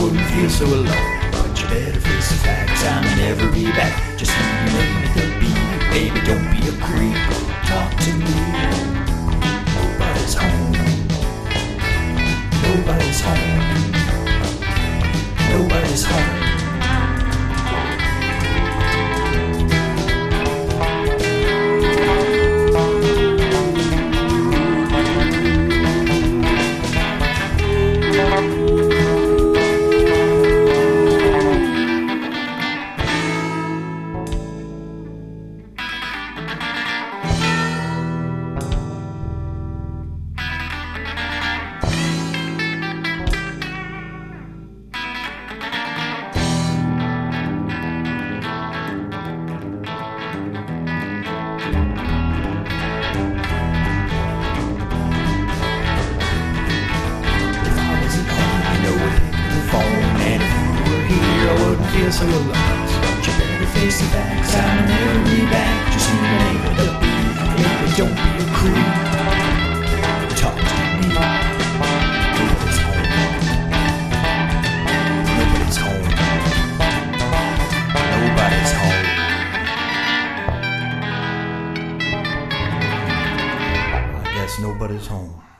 wouldn't feel so alone. But you better face the facts, I'm never be back. Just leave me laying at the beat. Baby, don't be a creep. Talk to me. Nobody's home. Nobody's home. Nobody's home. Feel so alone. But you better face the facts, I'll never be back. Just leave me laying at the beat. Baby, don't be a creep. Talk to me. Nobody's home. Nobody's home. Nobody's home. I guess nobody's home.